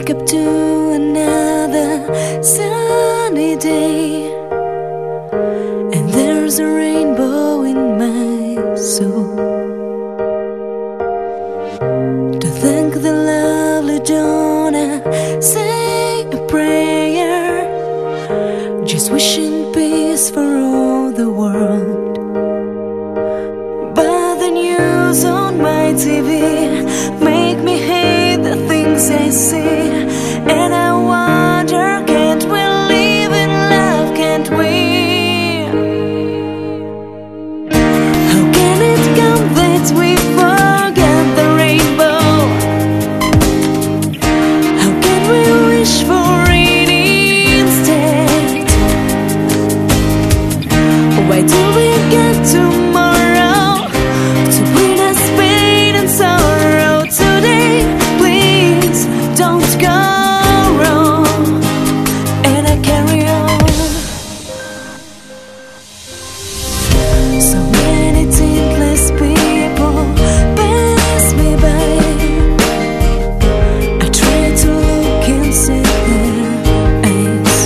wake up to another sunny day, and there's a rainbow in my soul. To thank the lovely dawn, I say a prayer, just wishing peace for all the world. But the news on my TV make me hate the things I see, and I wonder, can't we live in love, can't we? How can it come that we forget the rainbow? How can we wish for it instead? Why do we get tomorrow to bring us pain and sorrow? Today, please don't go wrong, and I carry on. So many thinkless people pass me by. I try to look inside their eyes.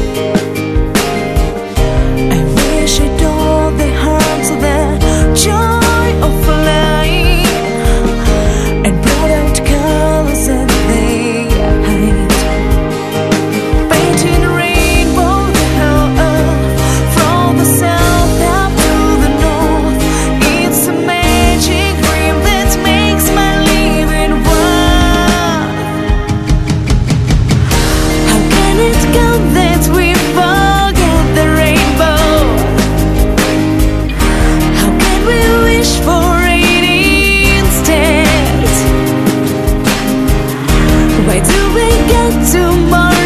I wish I'd all the hearts, the joy of flying, and brought out colors that they hide. Painting rainbow the whole earth, from the south up to the north. It's a magic dream that makes my living worth. How can it come that we forget the rainbow? How can we wish for it instead? Why do we get tomorrow